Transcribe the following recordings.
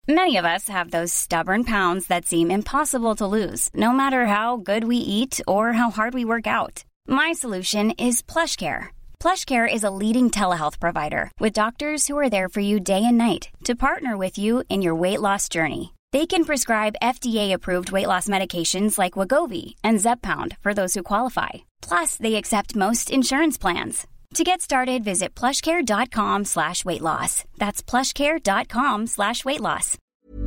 Many of us have those stubborn pounds that seem impossible to lose, no matter how good we eat or how hard we work out. My solution is PlushCare. PlushCare is a leading telehealth provider with doctors who are there for you day and night to partner with you in your weight loss journey. They can prescribe FDA-approved weight loss medications like Wegovy and Zepbound for those who qualify. Plus, they accept most insurance plans. To get started, visit plushcare.com/weightloss. That's plushcare.com/weightloss.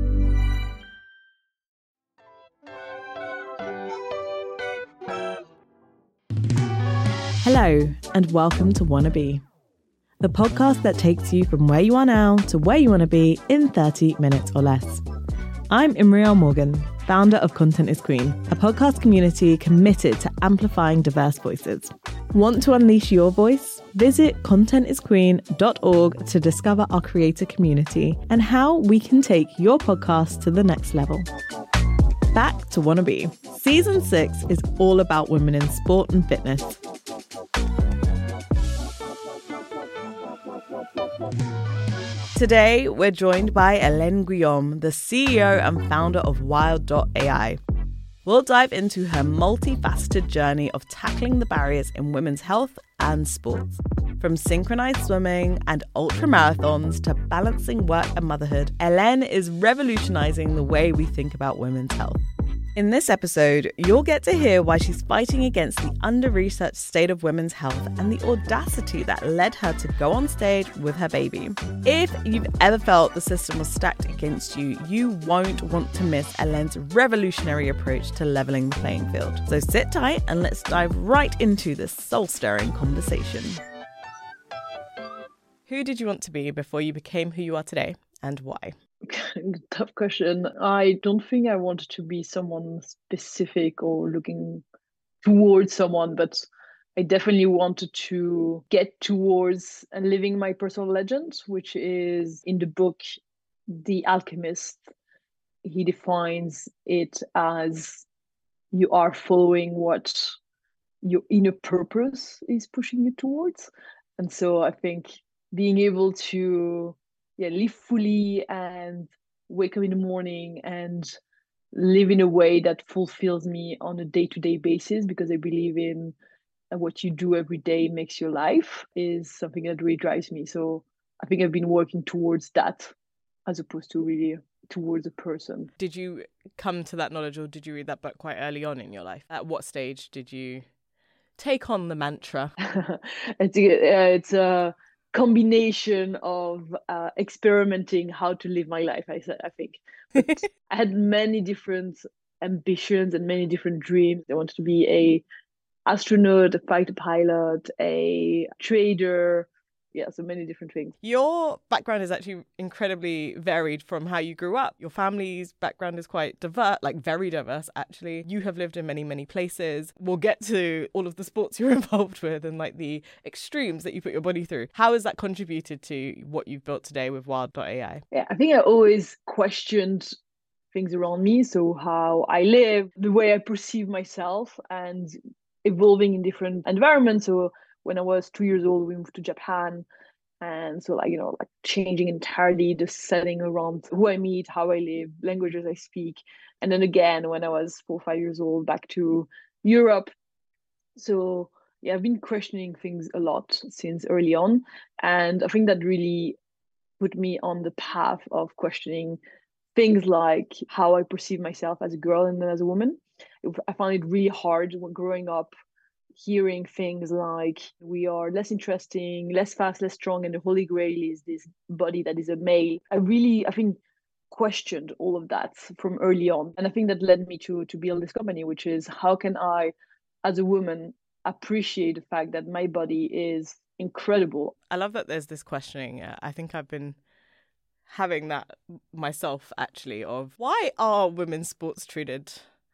Hello, and welcome to Wannabe, the podcast that takes you from where you are now to where you want to be in 30 minutes or less. I'm Imriel Morgan, founder of Content is Queen, a podcast community committed to amplifying diverse voices. Want to unleash your voice? Visit contentisqueen.org to discover our creator community and how we can take your podcast to the next level. Back to Wannabe. Season 6 is all about women in sport and fitness. Today, we're joined by Hélène Guillaume, the CEO and founder of Wild.ai. We'll dive into her multifaceted journey of tackling the barriers in women's health and sports. From synchronized swimming and ultramarathons to balancing work and motherhood, Hélène is revolutionizing the way we think about women's health. In this episode, you'll get to hear why she's fighting against the under-researched state of women's health and the audacity that led her to go on stage with her baby. If you've ever felt the system was stacked against you, you won't want to miss Hélène's revolutionary approach to leveling the playing field. So sit tight and let's dive right into this soul-stirring conversation. Who did you want to be before you became who you are today, and why? Tough question. I don't think I wanted to be someone specific or looking towards someone, but I definitely wanted to get towards living my personal legend, which is in the book The Alchemist. He defines it as you are following what your inner purpose is pushing you towards. And so I think being able to live fully and wake up in the morning and live in a way that fulfills me on a day-to-day basis, because I believe in what you do every day makes your life, is something that really drives me. So I think I've been working towards that as opposed to really towards a person. Did you come to that knowledge, or did you read that book quite early on in your life? At what stage did you take on the mantra? It's a combination of experimenting how to live my life, I think. But I had many different ambitions and many different dreams. I wanted to be a astronaut, a fighter pilot, a trader. So many different things. Your background is actually incredibly varied from how you grew up. Your family's background is quite diverse, like very diverse, actually. You have lived in many, many places. We'll get to all of the sports you're involved with and like the extremes that you put your body through. How has that contributed to what you've built today with Wild.ai? Yeah, I think I always questioned things around me. So how I live, the way I perceive myself, and evolving in different environments. So when I was 2 years old, we moved to Japan. And so like changing entirely the setting around who I meet, how I live, languages I speak. And then again, when I was 4 or 5 years old, back to Europe. So I've been questioning things a lot since early on. And I think that really put me on the path of questioning things like how I perceive myself as a girl and then as a woman. I found it really hard when growing up, hearing things like we are less interesting, less fast, less strong, and the holy grail is this body that is a male. I think, questioned all of that from early on. And I think that led me to build this company, which is how can I, as a woman, appreciate the fact that my body is incredible. I love that there's this questioning. I think I've been having that myself, actually, of why are women's sports treated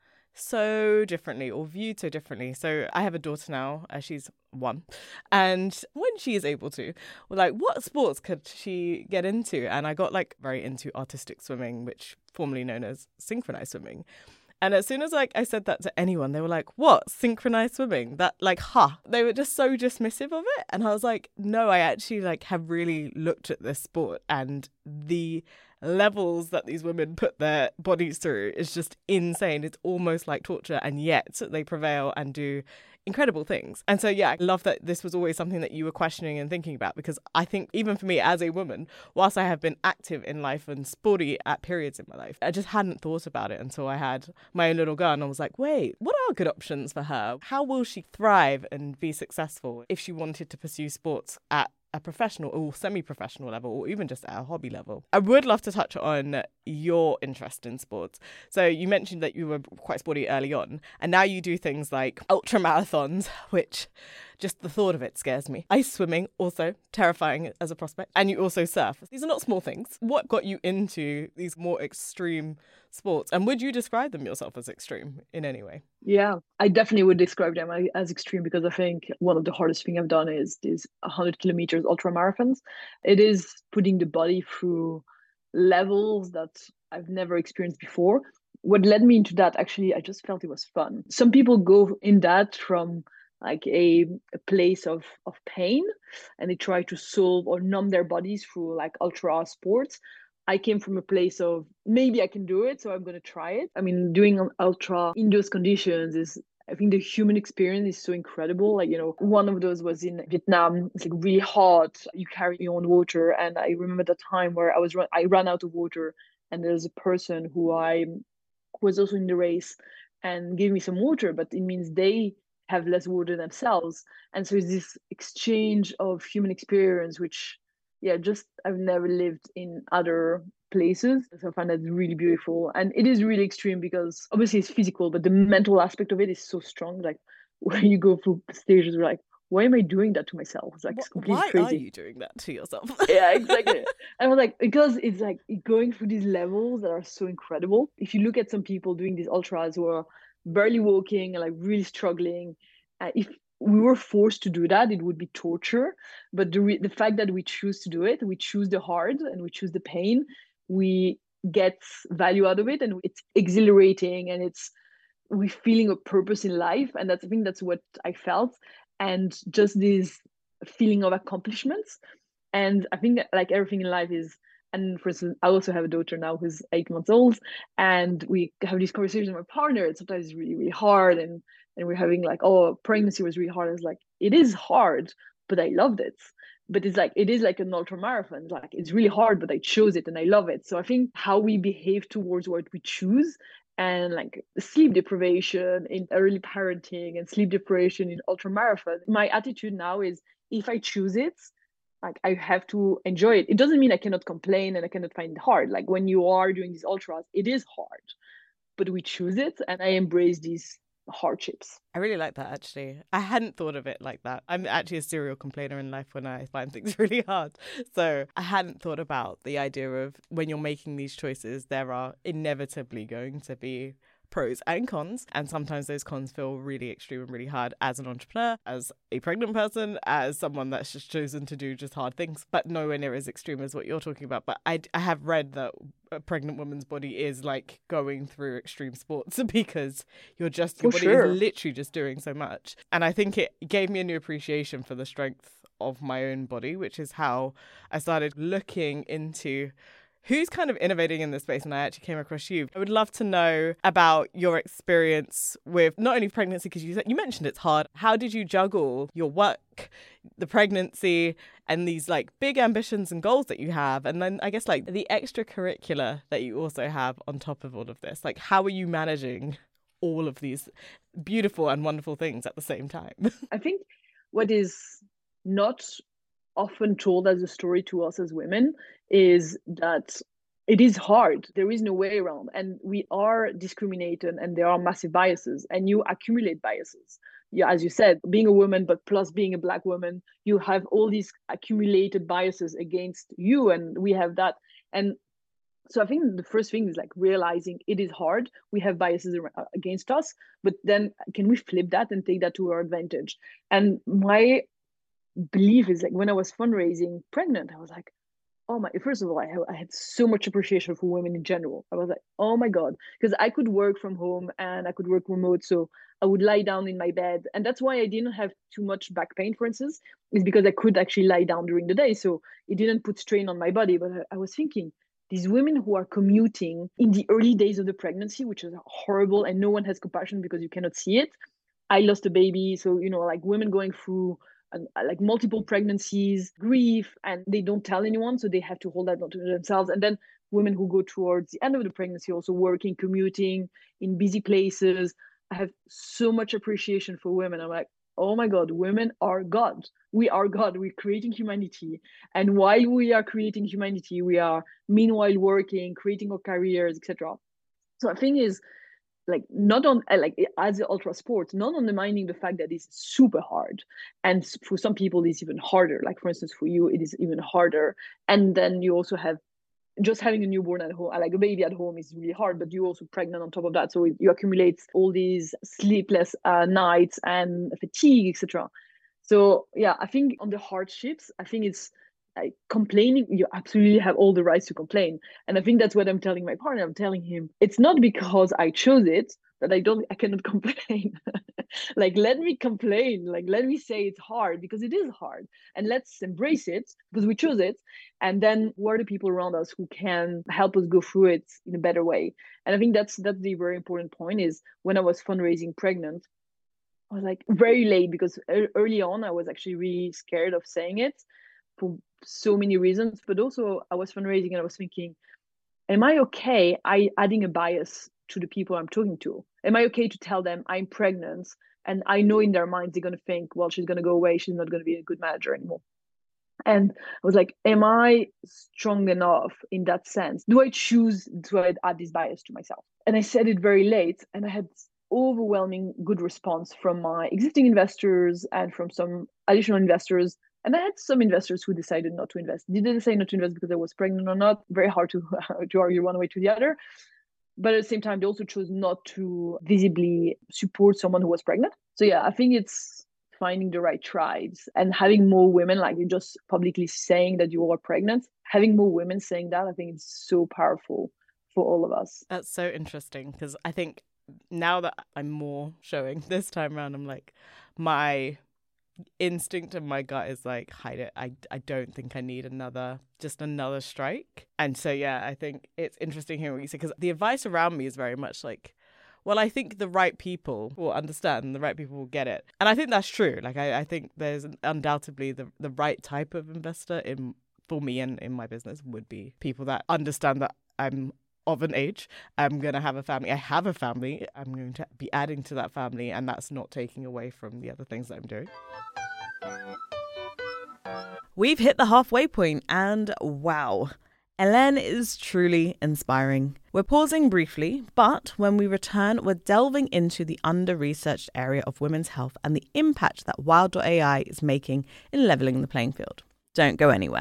so differently or viewed so differently? So I have a daughter now, she's 1, and when she is able to, we're like, what sports could she get into? And I got very into artistic swimming, which formerly known as synchronized swimming. And as soon as I said that to anyone, they were like, what, synchronized swimming? That they were just so dismissive of it. And I was like, no, I actually have really looked at this sport and the levels that these women put their bodies through is just insane. It's almost like torture, and yet they prevail and do incredible things. And so, yeah, I love that this was always something that you were questioning and thinking about, because I think even for me as a woman, whilst I have been active in life and sporty at periods in my life, I just hadn't thought about it until I had my own little girl, and I was like, wait, what are good options for her? How will she thrive and be successful if she wanted to pursue sports at a professional or semi-professional level, or even just at a hobby level? I would love to touch on your interest in sports. So you mentioned that you were quite sporty early on, and now you do things like ultra marathons, which just the thought of it scares me. Ice swimming, also terrifying as a prospect. And you also surf. These are not small things. What got you into these more extreme sports? And would you describe them yourself as extreme in any way? Yeah, I definitely would describe them as extreme, because I think one of the hardest things I've done is these 100 kilometers ultra marathons. It is putting the body through levels that I've never experienced before. What led me into that, actually, I just felt it was fun. Some people go in that from like a place of pain, and they try to solve or numb their bodies through like ultra sports. I came from a place of maybe I can do it, so I'm going to try it. I mean, doing an ultra in those conditions is, I think the human experience is so incredible. Like, one of those was in Vietnam. It's like really hot. You carry your own water. And I remember the time where I ran out of water, and there's a person who I was also in the race and gave me some water, but it means they have less water themselves. And so it's this exchange of human experience, which, yeah, just I've never lived in other places. So I find that really beautiful. And it is really extreme because obviously it's physical, but the mental aspect of it is so strong. Like when you go through stages, like, why am I doing that to myself? It's like, it's completely crazy. Why are you doing that to yourself? Yeah, exactly. And I was like, because it's like going through these levels that are so incredible. If you look at some people doing these ultras who are barely walking and like really struggling, if we were forced to do that, it would be torture. But the fact that we choose to do it, we choose the hard and we choose the pain, we get value out of it, and it's exhilarating, and we're feeling a purpose in life. And I think that's what I felt. And just this feeling of accomplishments. And I think like everything in life is, and for instance, I also have a daughter now who's 8 months old, and we have these conversations with my partner. And sometimes it's really, really hard. And we're having like, oh, pregnancy was really hard. I was like, it is hard, but I loved it. But it's like, it is like an ultra marathon. Like, it's really hard, but I chose it and I love it. So I think how we behave towards what we choose, and like sleep deprivation in early parenting and sleep deprivation in ultra marathon, my attitude now is, if I choose it, like I have to enjoy it. It doesn't mean I cannot complain and I cannot find it hard. Like when you are doing these ultras, it is hard, but we choose it, and I embrace these hardships. I really like that, actually. I hadn't thought of it like that. I'm actually a serial complainer in life when I find things really hard. So I hadn't thought about the idea of when you're making these choices, there are inevitably going to be pros and cons, and sometimes those cons feel really extreme and really hard as an entrepreneur, as a pregnant person, as someone that's just chosen to do just hard things, but nowhere near as extreme as what you're talking about. But I have read that a pregnant woman's body is like going through extreme sports because your body is literally just doing so much. And I think it gave me a new appreciation for the strength of my own body, which is how I started looking into who's kind of innovating in this space, and I actually came across you. I would love to know about your experience with not only pregnancy, because you mentioned it's hard. How did you juggle your work, the pregnancy, and these like big ambitions and goals that you have, and then I guess like the extracurricular that you also have on top of all of this? Like, how are you managing all of these beautiful and wonderful things at the same time? I think what is not often told as a story to us as women is that it is hard. There is no way around. And we are discriminated, and there are massive biases, and you accumulate biases. Yeah, as you said, being a woman, but plus being a Black woman, you have all these accumulated biases against you, and we have that. And so I think the first thing is like realizing it is hard. We have biases against us, but then can we flip that and take that to our advantage? And my belief is like, when I was fundraising pregnant, I was like, oh my, first of all, I had so much appreciation for women in general. I was like, oh my God, because I could work from home and I could work remote. So I would lie down in my bed. And that's why I didn't have too much back pain, for instance, is because I could actually lie down during the day. So it didn't put strain on my body. But I was thinking, these women who are commuting in the early days of the pregnancy, which is horrible, and no one has compassion because you cannot see it. I lost a baby, so like women going through like multiple pregnancies, grief, and they don't tell anyone, so they have to hold that to themselves. And then women who go towards the end of the pregnancy, also working, commuting in busy places. I have so much appreciation for women. I'm like, oh my God, women are God. We are God. We're creating humanity. And while we are creating humanity, we are meanwhile working, creating our careers, etc. So I think is like not on like as ultra sports, not undermining the fact that it's super hard. And for some people, it's even harder. Like for instance, for you, it is even harder. And then you also have just having a newborn at home, like a baby at home, is really hard, but you're also pregnant on top of that. So you accumulate all these sleepless nights and fatigue, etc. So yeah, I think on the hardships, I think it's like complaining, you absolutely have all the rights to complain. And I think that's what I'm telling my partner. I'm telling him, it's not because I chose it that I cannot complain. Like, let me complain. Like, let me say it's hard because it is hard. And let's embrace it because we chose it. And then who are the people around us who can help us go through it in a better way? And I think that's the very important point is when I was fundraising pregnant, I was like very late because early on, I was actually really scared of saying it for so many reasons. But also I was fundraising and I was thinking, am I okay adding a bias to the people I'm talking to? Am I okay to tell them I'm pregnant? And I know in their minds, they're going to think, well, she's going to go away. She's not going to be a good manager anymore. And I was like, am I strong enough in that sense? Do I choose to add this bias to myself? And I said it very late, and I had overwhelming good response from my existing investors and from some additional investors. And I had some investors who decided not to invest. Did they decide not to invest because I was pregnant or not? Very hard to argue one way to the other. But at the same time, they also chose not to visibly support someone who was pregnant. So yeah, I think it's finding the right tribes and having more women, like you're just publicly saying that you are pregnant, having more women saying that, I think it's so powerful for all of us. That's so interesting because I think now that I'm more showing this time around, I'm like, my instinct and my gut is like, hide it. I don't think I need another strike. And so yeah, I think it's interesting hearing what you say, because the advice around me is very much like, well, I think the right people will understand, the right people will get it. And I think that's true. Like I think there's undoubtedly the right type of investor for me and in my business would be people that understand that I'm of an age, I'm going to have a family. I have a family. I'm going to be adding to that family, and that's not taking away from the other things that I'm doing. We've hit the halfway point, and wow, Hélène is truly inspiring. We're pausing briefly, but when we return, we're delving into the under-researched area of women's health and the impact that Wild.ai is making in leveling the playing field. Don't go anywhere.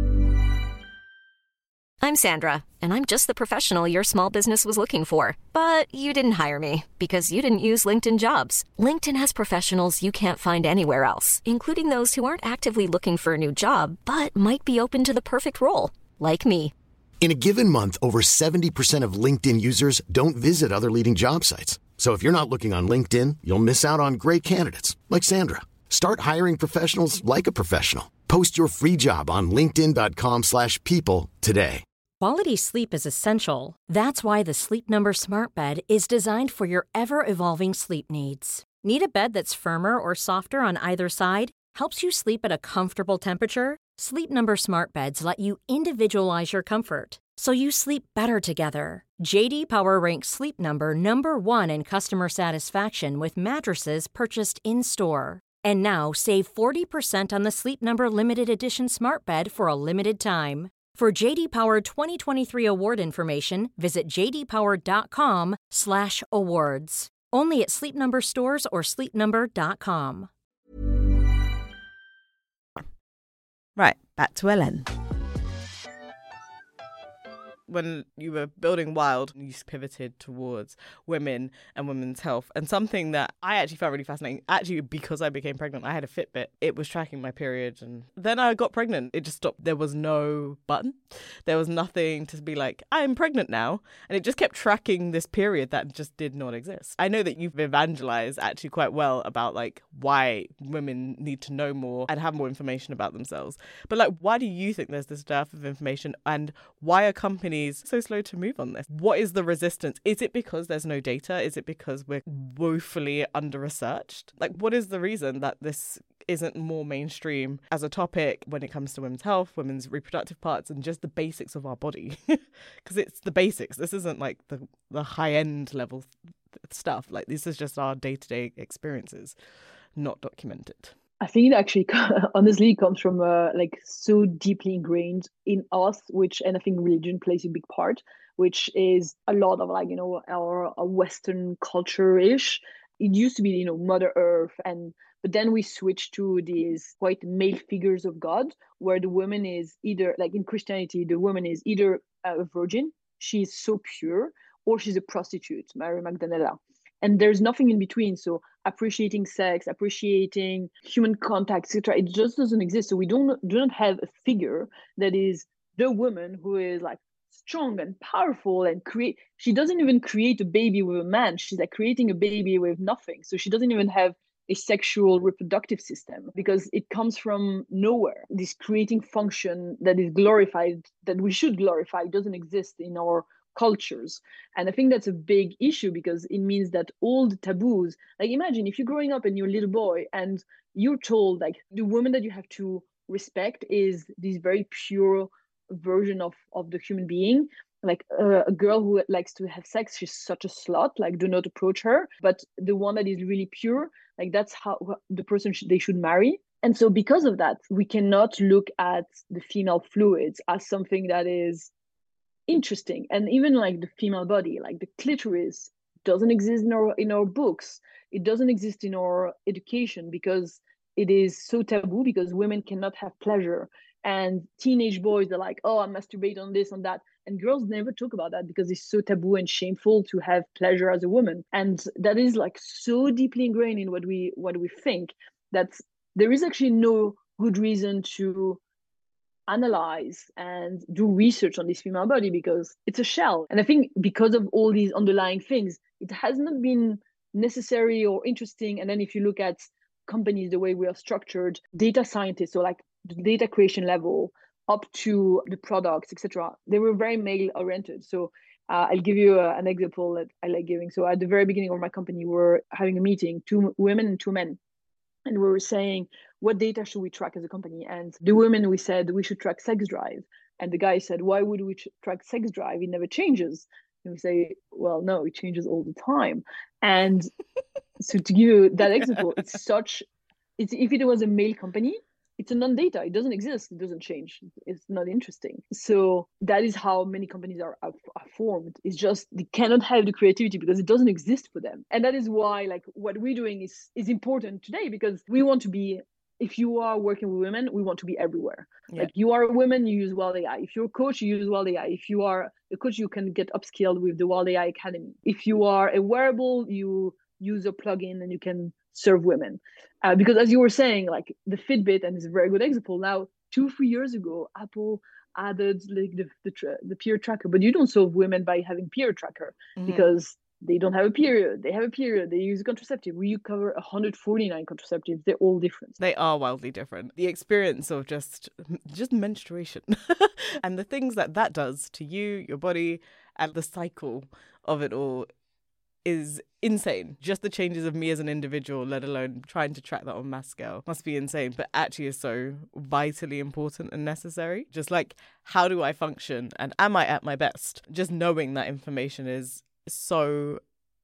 I'm Sandra, and I'm just the professional your small business was looking for. But you didn't hire me because you didn't use LinkedIn Jobs. LinkedIn has professionals you can't find anywhere else, including those who aren't actively looking for a new job, but might be open to the perfect role, like me. In a given month, over 70% of LinkedIn users don't visit other leading job sites. So if you're not looking on LinkedIn, you'll miss out on great candidates like Sandra. Start hiring professionals like a professional. Post your free job on linkedin.com/people today. Quality sleep is essential. That's why the Sleep Number Smart Bed is designed for your ever-evolving sleep needs. Need a bed that's firmer or softer on either side? Helps you sleep at a comfortable temperature? Sleep Number Smart Beds let you individualize your comfort, so you sleep better together. J.D. Power ranks Sleep Number #1 in customer satisfaction with mattresses purchased in-store. And now save 40% on the Sleep Number Limited Edition Smart Bed for a limited time. For J.D. Power 2023 award information, visit jdpower.com/awards. Only at Sleep Number stores or sleepnumber.com. Right, back to Hélène. When you were building Wild, you pivoted towards women and women's health. And something that I actually found really fascinating, actually because I became pregnant, I had a Fitbit. It was tracking my period. And then I got pregnant. It just stopped. There was no button. There was nothing to be like, I'm pregnant now. And it just kept tracking this period that just did not exist. I know that you've evangelized actually quite well about like why women need to know more and have more information about themselves. But like, why do you think there's this dearth of information, and why are companies Germany's so slow to move on this? What is the resistance? Is it because there's no data? Is it because we're woefully under-researched? Like, what is the reason that this isn't more mainstream as a topic when it comes to women's health, women's reproductive parts, and just the basics of our body? Because it's the basics. This isn't like the high-end level stuff. Like, this is just our day-to-day experiences, not documented. I think it actually honestly comes from like so deeply ingrained in us, and I think religion plays a big part, which is a lot of like, our Western culture-ish. It used to be, Mother Earth, but then we switched to these quite male figures of God, where the woman is either, like in Christianity, the woman is either a virgin, she's so pure, or she's a prostitute, Mary Magdalena. And there's nothing in between. So appreciating sex, appreciating human contact, etc., it just doesn't exist. So we do not have a figure that is the woman who is like strong and powerful and she doesn't even create a baby with a man. She's like creating a baby with nothing. So she doesn't even have a sexual reproductive system because it comes from nowhere. This creating function that is glorified, that we should glorify, doesn't exist in our cultures. And I think that's a big issue because it means that all the taboos, like imagine if you're growing up and you're a little boy and you're told like the woman that you have to respect is this very pure version of the human being, like a girl who likes to have sex, she's such a slut, like do not approach her. But the one that is really pure, like that's how the person they should marry. And so because of that, we cannot look at the female fluids as something that is interesting. And even like the female body, like the clitoris doesn't exist in our books. It doesn't exist in our education because it is so taboo, because women cannot have pleasure. And teenage boys are like, oh, I masturbate on this, on that. And girls never talk about that because it's so taboo and shameful to have pleasure as a woman. And that is like so deeply ingrained in what we think that there is actually no good reason to analyze and do research on this female body because it's a shell. And I think because of all these underlying things, it has not been necessary or interesting. And then if you look at companies, the way we are structured, data scientists, so like the data creation level up to the products, etc., they were very male oriented. So I'll give you an example that I like giving. So at the very beginning of my company, we're having a meeting, 2 women and 2 men. And we were saying, what data should we track as a company? And the women, we said, we should track sex drive. And the guy said, why would we track sex drive? It never changes. And we say, well, no, it changes all the time. And so to give you that example, if it was a male company, it's a non-data. It doesn't exist. It doesn't change. It's not interesting. So that is how many companies are formed. It's just they cannot have the creativity because it doesn't exist for them. And that is why like what we're doing is important today, because we want to be, if you are working with women, we want to be everywhere. Yeah. Like you are a woman, you use Wild AI. If you're a coach, you use Wild AI. If you are a coach, you can get upskilled with the Wild AI Academy. If you are a wearable, you use a plugin and you can serve women. Because as you were saying, like the Fitbit, and it's a very good example. Now, 2-3 years ago, Apple added like the period tracker, but you don't serve women by having period tracker because they don't have a period. They have a period. They use a contraceptive. We cover 149 contraceptives. They're all different. They are wildly different. The experience of just menstruation and the things that does to you, your body, and the cycle of it all is insane. Just the changes of me as an individual, let alone trying to track that on mass scale, must be insane, but actually is so vitally important and necessary. Just like, how do I function and am I at my best? Just knowing that information is so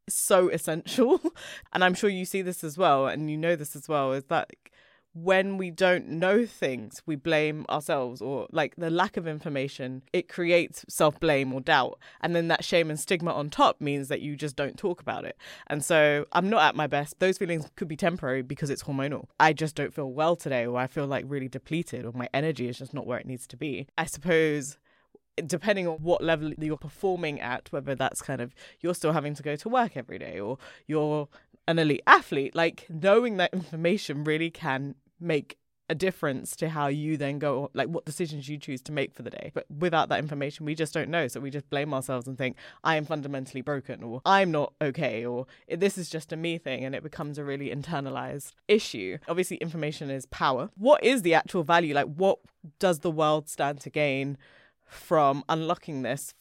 essential. And I'm sure you see this as well, and you know this as well, is that when we don't know things, we blame ourselves, or like the lack of information, it creates self-blame or doubt. And then that shame and stigma on top means that you just don't talk about it. And so I'm not at my best. Those feelings could be temporary because it's hormonal. I just don't feel well today, or I feel like really depleted, or my energy is just not where it needs to be. I suppose depending on what level you're performing at, whether that's kind of you're still having to go to work every day or you're an elite athlete, like knowing that information really can make a difference to how you then go, like what decisions you choose to make for the day. But without that information, we just don't know. So we just blame ourselves and think, I am fundamentally broken, or I'm not okay, or this is just a me thing. And it becomes a really internalized issue. Obviously, information is power. What is the actual value? Like, what does the world stand to gain from unlocking this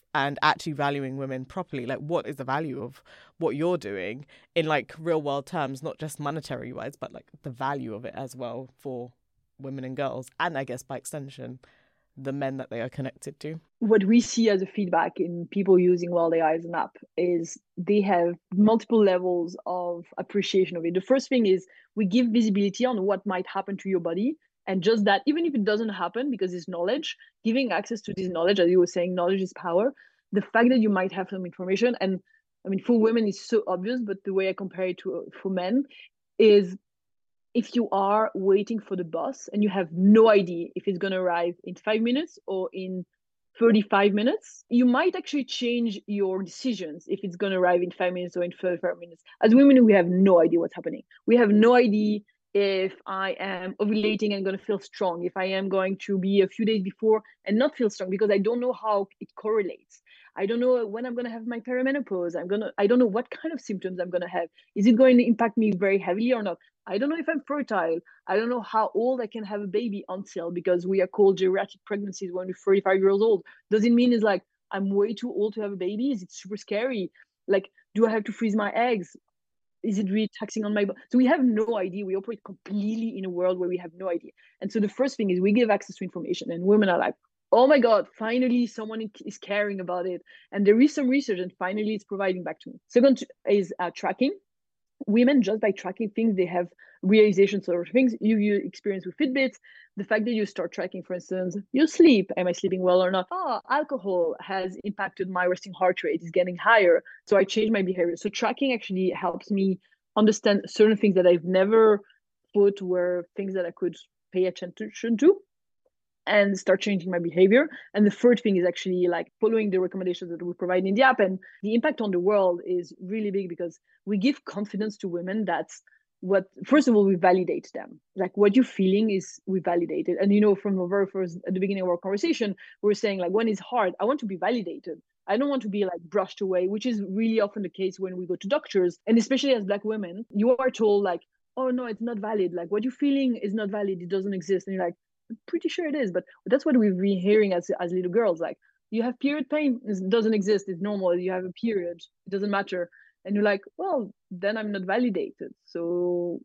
and actually valuing women properly. Like, what is the value of what you're doing in like real world terms, not just monetary wise, but like the value of it as well for women and girls, and I guess by extension the men that they are connected to. What we see as a feedback in people using Wild AI as an app is they have multiple levels of appreciation of it. The first thing is we give visibility on what might happen to your body. And just that, even if it doesn't happen, because it's knowledge, giving access to this knowledge, as you were saying, knowledge is power. The fact that you might have some information, and I mean, for women, it's so obvious, but the way I compare it to for men is if you are waiting for the bus and you have no idea if it's going to arrive in 5 minutes or in 35 minutes, you might actually change your decisions if it's going to arrive in 5 minutes or in 35 minutes. As women, we have no idea what's happening. We have no idea if I am ovulating and going to feel strong, if I am going to be a few days before and not feel strong, because I don't know how it correlates. I don't know when I'm going to have my perimenopause. I don't know what kind of symptoms I'm going to have. Is it going to impact me very heavily or not? I don't know if I'm fertile. I don't know how old I can have a baby until, because we are called geriatric pregnancies when we're 35 years old. Does it mean it's like I'm way too old to have a baby? Is it super scary? Like, do I have to freeze my eggs? Is it really taxing on my body? So we have no idea. We operate completely in a world where we have no idea. And so the first thing is we give access to information, and women are like, oh my God, finally someone is caring about it. And there is some research, and finally it's providing back to me. Second is tracking. Women, just by tracking things, they have realizations of things. You experience with Fitbits, the fact that you start tracking, for instance, your sleep. Am I sleeping well or not? Oh, alcohol has impacted my resting heart rate, is getting higher. So I change my behavior. So tracking actually helps me understand certain things that I've never thought were things that I could pay attention to, and start changing my behavior. And the third thing is actually like following the recommendations that we provide in the app. And the impact on the world is really big, because we give confidence to women. That's what, first of all, we validate them. Like, what you're feeling is, we validate it. And, you know, from the very first, at the beginning of our conversation, we were saying like, when it's hard, I want to be validated. I don't want to be like brushed away, which is really often the case when we go to doctors. And especially as Black women, you are told like, oh no, it's not valid. Like, what you're feeling is not valid. It doesn't exist. And you're like, I'm pretty sure it is, but that's what we've been hearing as little girls. Like, you have period pain, it doesn't exist, it's normal. You have a period, it doesn't matter. And you're like, well, then I'm not validated. So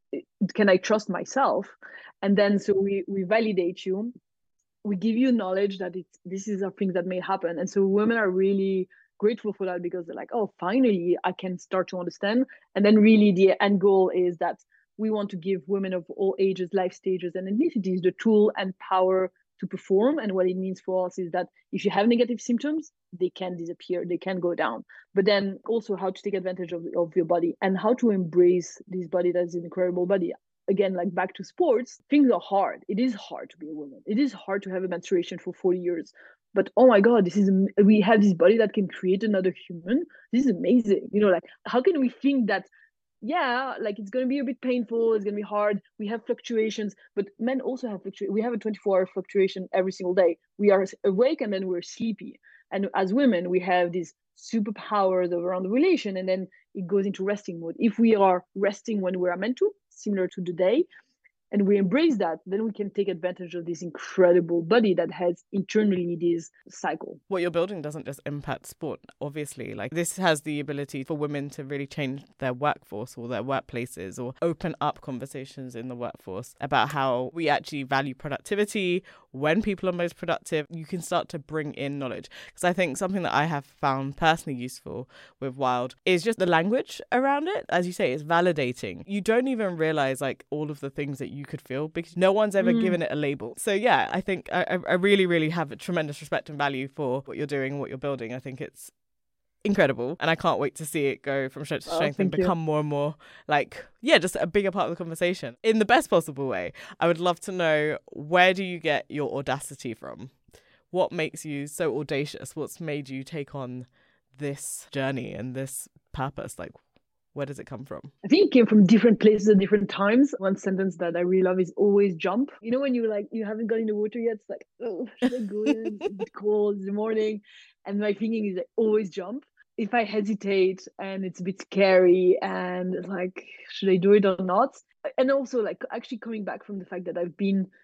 can I trust myself? And then so we validate you. We give you knowledge that this is a thing that may happen. And so women are really grateful for that, because they're like, oh, finally I can start to understand. And then really the end goal is that we want to give women of all ages, life stages, and ethnicities the tool and power to perform. And what it means for us is that if you have negative symptoms, they can disappear, they can go down. But then also how to take advantage of your body, and how to embrace this body that's an incredible body. Again, like back to sports, things are hard. It is hard to be a woman. It is hard to have a menstruation for 40 years. But oh my God, we have this body that can create another human. This is amazing. You know, like, how can we think that, yeah, like it's going to be a bit painful, it's going to be hard, we have fluctuations, but men also have fluctuations. We have a 24-hour fluctuation every single day. We are awake and then we're sleepy. And as women, we have these superpowers around the relation, and then it goes into resting mode. If we are resting when we are meant to, similar to the day, and we embrace that, then we can take advantage of this incredible body that has internally this cycle. What you're building doesn't just impact sport, obviously. Like, this has the ability for women to really change their workforce or their workplaces, or open up conversations in the workforce about how we actually value productivity, when people are most productive. You can start to bring in knowledge. Because I think something that I have found personally useful with Wild is just the language around it. As you say, it's validating. You don't even realize like all of the things that you could feel, because no one's ever given it a label. So yeah, I think I really, really have a tremendous respect and value for what you're doing, what you're building. I think it's incredible, and I can't wait to see it go from strength to strength and become more and more like, yeah, just a bigger part of the conversation in the best possible way. I would love to know, where do you get your audacity from? What makes you so audacious? What's made you take on this journey and this purpose? Like, where does it come from? I think it came from different places at different times. One sentence that I really love is always jump. You know, when you haven't got in the water yet, it's like, oh, should I go in? It's a bit cold in the morning. And my thinking is like, always jump. If I hesitate and it's a bit scary and like, should I do it or not? And also like actually coming back from the fact that I've been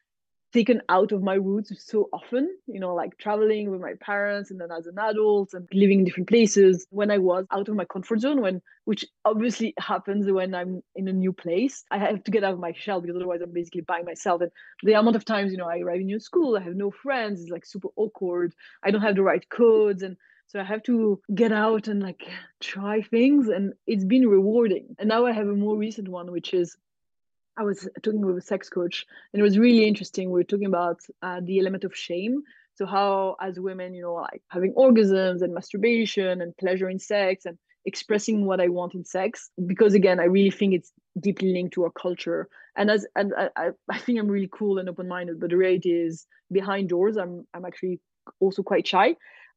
taken out of my roots so often, like traveling with my parents and then as an adult and living in different places when I was out of my comfort zone, which obviously happens when I'm in a new place. I have to get out of my shell because otherwise I'm basically by myself. And the amount of times, I arrive in new school, I have no friends, it's like super awkward. I don't have the right codes. And so I have to get out and like try things. And it's been rewarding. And now I have a more recent one, which is I was talking with a sex coach, and it was really interesting. We were talking about the element of shame. So how, as women, like having orgasms and masturbation and pleasure in sex and expressing what I want in sex, because again, I really think it's deeply linked to our culture. And I think I'm really cool and open-minded, but the reality is behind doors, I'm actually also quite shy.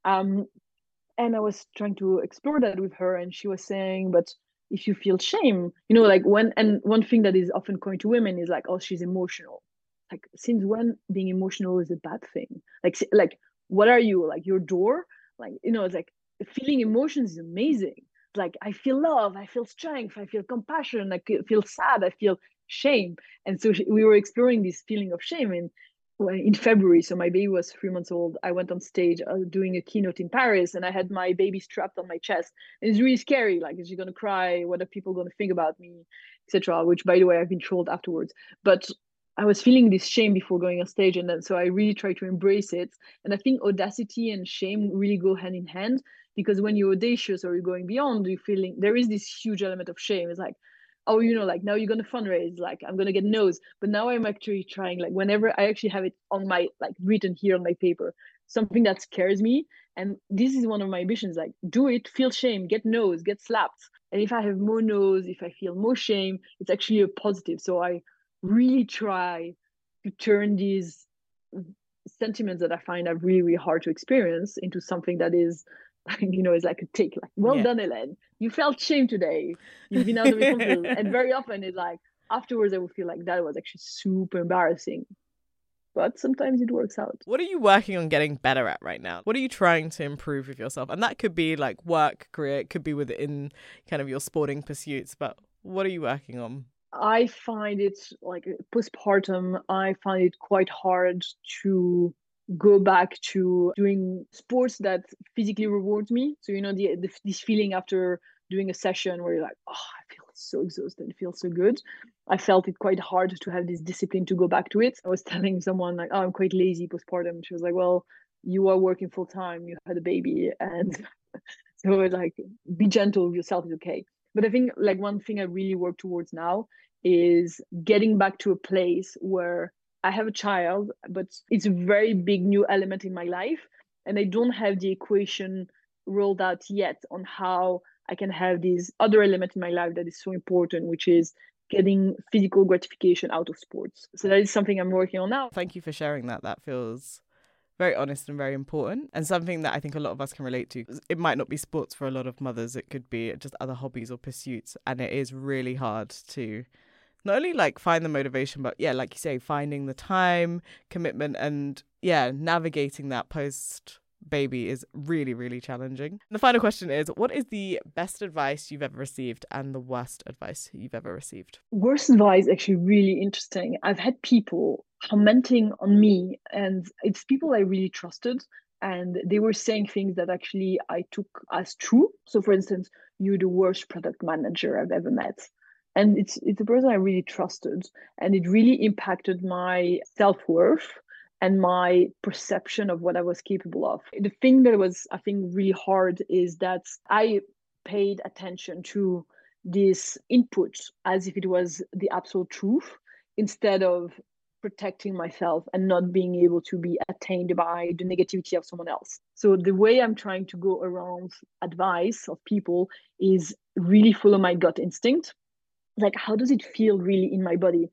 And I was trying to explore that with her, and she was saying, but if you feel shame, like one thing that is often coined to women is like, oh, she's emotional. Like, since when being emotional is a bad thing? Like what are you, like your door? Like, it's like feeling emotions is amazing. Like, I feel love, I feel strength, I feel compassion, I feel sad, I feel shame. And so we were exploring this feeling of shame in February. So my baby was 3 months old. I went on stage doing a keynote in Paris, and I had my baby strapped on my chest. And it's really scary. Like, is she going to cry? What are people going to think about me, etc.? Which, by the way, I've been trolled afterwards. But I was feeling this shame before going on stage, and then so I really tried to embrace it. And I think audacity and shame really go hand in hand, because when you're audacious or you're going beyond, you're feeling there is this huge element of shame. It's like, oh, like now you're going to fundraise, like I'm going to get no's. But now I'm actually trying, like whenever I actually have it on my, like written here on my paper, something that scares me. And this is one of my ambitions, like do it, feel shame, get no's, get slapped. And if I have more no's, if I feel more shame, it's actually a positive. So I really try to turn these sentiments that I find are really, really hard to experience into something that is, it's like a tick, like, well done, Hélène. You felt shame today. You've been out of your comfort zone. And very often it's like, afterwards I would feel like that was actually super embarrassing. But sometimes it works out. What are you working on getting better at right now? What are you trying to improve with yourself? And that could be like work, career, it could be within kind of your sporting pursuits, but what are you working on? I find it, like postpartum, I find it quite hard to go back to doing sports that physically rewards me. So, this feeling after doing a session where you're like, oh, I feel so exhausted, it feels so good. I felt it quite hard to have this discipline to go back to it. I was telling someone like, oh, I'm quite lazy postpartum. She was like, well, you are working full time, you had a baby. And so like, be gentle with yourself is okay. But I think like one thing I really work towards now is getting back to a place where I have a child, but it's a very big new element in my life. And I don't have the equation rolled out yet on how I can have this other element in my life that is so important, which is getting physical gratification out of sports. So that is something I'm working on now. Thank you for sharing that. That feels very honest and very important, and something that I think a lot of us can relate to. It might not be sports for a lot of mothers. It could be just other hobbies or pursuits. And it is really hard to not only like find the motivation, but yeah, like you say, finding the time, commitment, and navigating that post baby is really, really challenging. And the final question is, what is the best advice you've ever received and the worst advice you've ever received? Worst advice, actually really interesting. I've had people commenting on me, and it's people I really trusted, and they were saying things that actually I took as true. So for instance, you're the worst product manager I've ever met. And it's a person I really trusted, and it really impacted my self-worth and my perception of what I was capable of. The thing that was, I think, really hard is that I paid attention to this input as if it was the absolute truth, instead of protecting myself and not being able to be attained by the negativity of someone else. So the way I'm trying to go around advice of people is really follow my gut instinct. Like, how does it feel really in my body?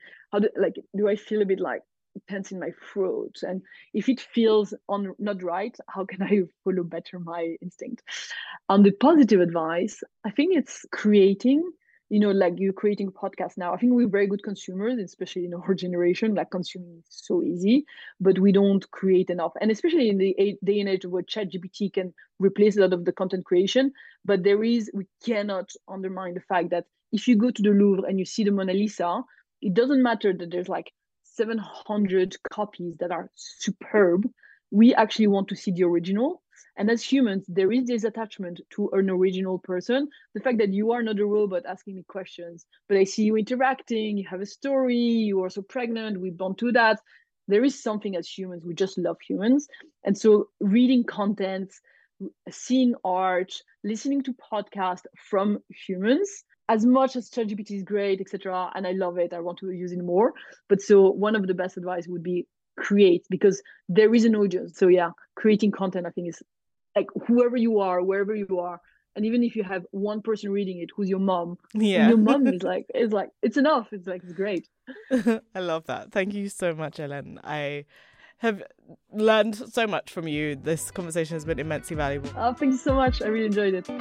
Do I feel a bit like tense in my throat? And if it feels not right, how can I follow better my instinct? On the positive advice, I think it's creating, like you're creating a podcast now. I think we're very good consumers, especially in our generation. Like, consuming is so easy, but we don't create enough. And especially in the day and age where ChatGPT can replace a lot of the content creation. But we cannot undermine the fact that if you go to the Louvre and you see the Mona Lisa, it doesn't matter that there's like 700 copies that are superb, we actually want to see the original. And as humans, there is this attachment to an original person. The fact that you are not a robot asking me questions, but I see you interacting, you have a story, you are so pregnant, we bond to that. There is something as humans, we just love humans. And so reading content, seeing art, listening to podcasts from humans, as much as ChatGPT is great, etc., and I love it, I want to use it more. But so one of the best advice would be create, because there is an audience. So yeah, creating content, I think, is like whoever you are, wherever you are, and even if you have one person reading it who's your mom, your mom is like, it's enough. It's like, it's great. I love that. Thank you so much, Hélène. I have learned so much from you. This conversation has been immensely valuable. Oh, thank you so much. I really enjoyed it.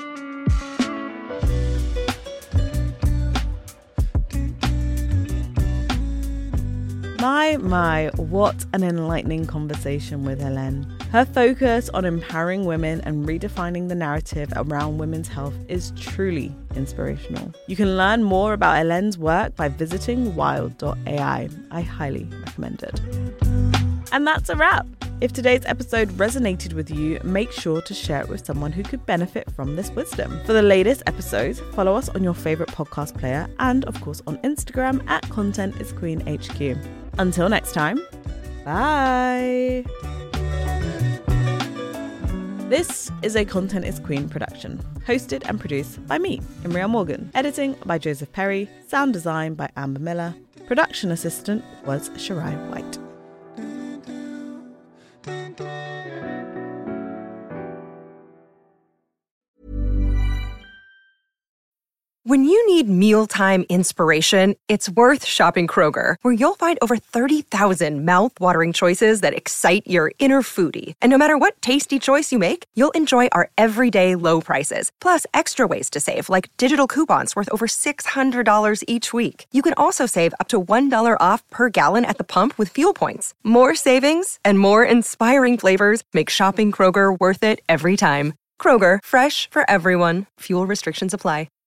My, what an enlightening conversation with Hélène. Her focus on empowering women and redefining the narrative around women's health is truly inspirational. You can learn more about Hélène's work by visiting wild.ai. I highly recommend it. And that's a wrap. If today's episode resonated with you, make sure to share it with someone who could benefit from this wisdom. For the latest episodes, follow us on your favourite podcast player and, of course, on Instagram at ContentIsQueenHQ. Until next time, bye! This is a Content is Queen production, hosted and produced by me, Imriel Morgan. Editing by Joseph Perry, sound design by Amber Miller. Production assistant was Shirai White. When you need mealtime inspiration, it's worth shopping Kroger, where you'll find over 30,000 mouth-watering choices that excite your inner foodie. And no matter what tasty choice you make, you'll enjoy our everyday low prices, plus extra ways to save, like digital coupons worth over $600 each week. You can also save up to $1 off per gallon at the pump with fuel points. More savings and more inspiring flavors make shopping Kroger worth it every time. Kroger, fresh for everyone. Fuel restrictions apply.